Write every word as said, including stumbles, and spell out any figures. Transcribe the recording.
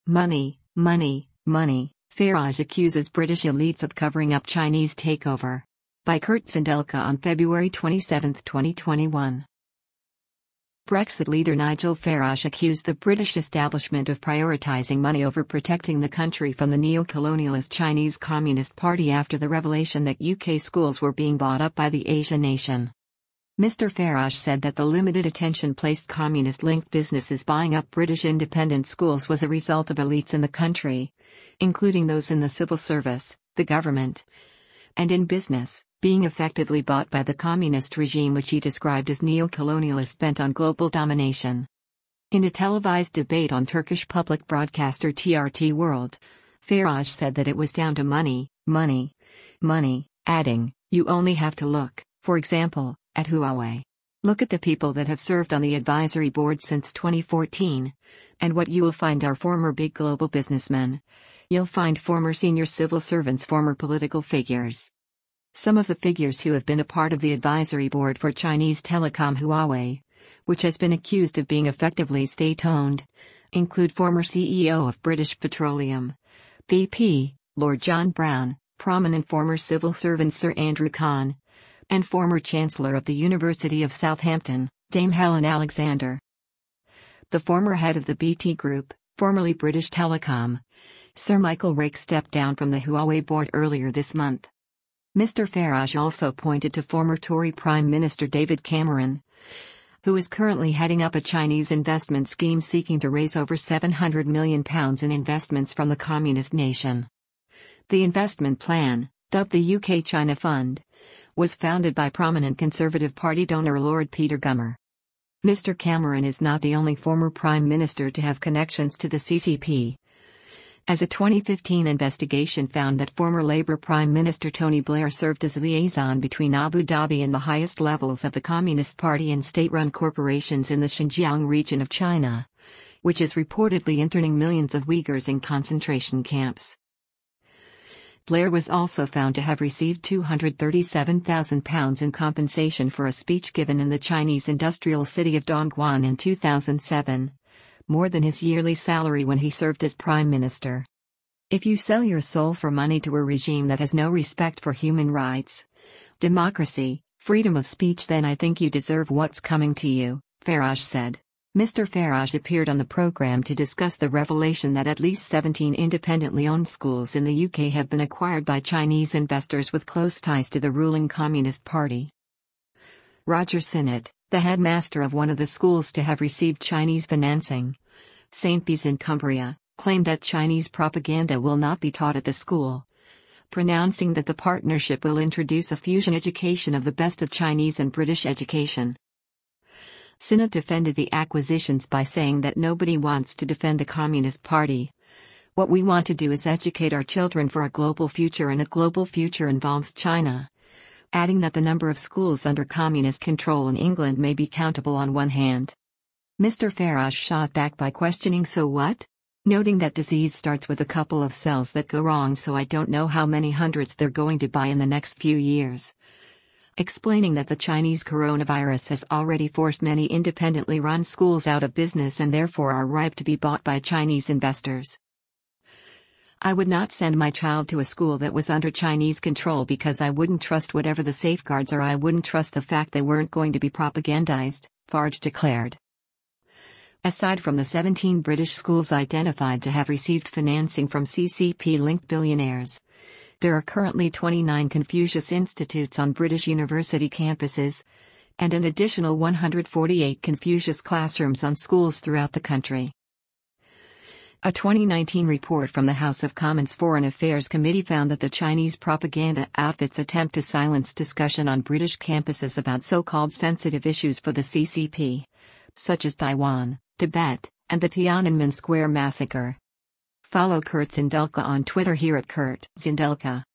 Money, money, money. Farage accuses British elites of covering up Chinese takeover. By Kurt Zindelka on February twenty-seventh, twenty twenty-one. Brexit leader Nigel Farage accused the British establishment of prioritising money over protecting the country from the neo-colonialist Chinese Communist Party after the revelation that U K schools were being bought up by the Asian nation. Mister Farage said that the limited attention placed communist-linked businesses buying up British independent schools was a result of elites in the country, including those in the civil service, the government, and in business, being effectively bought by the communist regime which he described as neo-colonialist bent on global domination. In a televised debate on Turkish public broadcaster T R T World, Farage said that it was down to money, money, money, adding, "You only have to look, for example, at Huawei. Look at the people that have served on the advisory board since twenty fourteen, and what you will find are former big global businessmen. You'll find former senior civil servants, former political figures. Some of the figures who have been a part of the advisory board for Chinese telecom Huawei, which has been accused of being effectively state-owned, include former C E O of British Petroleum, B P, Lord John Browne, prominent former civil servant Sir Andrew Kahn, and former Chancellor of the University of Southampton, Dame Helen Alexander. The former head of the B T Group, formerly British Telecom, Sir Michael Rake, stepped down from the Huawei board earlier this month. Mister Farage also pointed to former Tory Prime Minister David Cameron, who is currently heading up a Chinese investment scheme seeking to raise over seven hundred million pounds in investments from the communist nation. The investment plan, dubbed the U K China Fund, was founded by prominent Conservative Party donor Lord Peter Gummer. Mister Cameron is not the only former Prime Minister to have connections to the C C P, as a twenty fifteen investigation found that former Labour Prime Minister Tony Blair served as a liaison between Abu Dhabi and the highest levels of the Communist Party and state-run corporations in the Xinjiang region of China, which is reportedly interning millions of Uyghurs in concentration camps. Blair was also found to have received two hundred thirty-seven thousand pounds in compensation for a speech given in the Chinese industrial city of Dongguan in two thousand seven. More than his yearly salary when he served as Prime Minister. If you sell your soul for money to a regime that has no respect for human rights, democracy, freedom of speech, then I think you deserve what's coming to you, Farage said. Mister Farage appeared on the program to discuss the revelation that at least seventeen independently owned schools in the U K have been acquired by Chinese investors with close ties to the ruling Communist Party. Roger Sinnott, the headmaster of one of the schools to have received Chinese financing, Saint Bees in Cumbria, claimed that Chinese propaganda will not be taught at the school, pronouncing that the partnership will introduce a fusion education of the best of Chinese and British education. Sinnott defended the acquisitions by saying that nobody wants to defend the Communist Party. What we want to do is educate our children for a global future, and a global future involves China, adding that the number of schools under communist control in England may be countable on one hand. Mister Farage shot back by questioning, "So what?" noting that disease starts with a couple of cells that go wrong, so I don't know how many hundreds they're going to buy in the next few years. Explaining that the Chinese coronavirus has already forced many independently run schools out of business and therefore are ripe to be bought by Chinese investors. I would not send my child to a school that was under Chinese control because I wouldn't trust whatever the safeguards are. I wouldn't trust the fact they weren't going to be propagandized, Farage declared. Aside from the seventeen British schools identified to have received financing from C C P-linked billionaires, there are currently twenty-nine Confucius Institutes on British university campuses, and an additional one hundred forty-eight Confucius classrooms on schools throughout the country. A twenty nineteen report from the House of Commons Foreign Affairs Committee found that the Chinese propaganda outfits attempt to silence discussion on British campuses about so-called sensitive issues for the C C P, such as Taiwan, Tibet, and the Tiananmen Square massacre. Follow Kurt Zindelka on Twitter here at Kurt Zindelka.